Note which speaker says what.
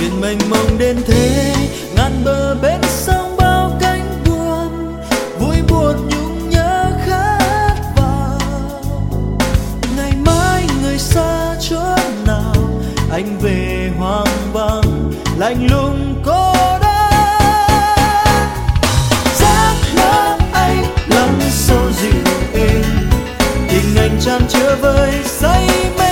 Speaker 1: biển mênh mông đến thế, ngàn bờ bên sông bao cánh buồm, vui buồn nhung nhớ khát vọng. Ngày mai người xa chốn nào, anh về hoang vắng lạnh lùng cô đơn. Giấc mơ anh lắng sâu dịu êm, tình anh chan chứa vơi say mê.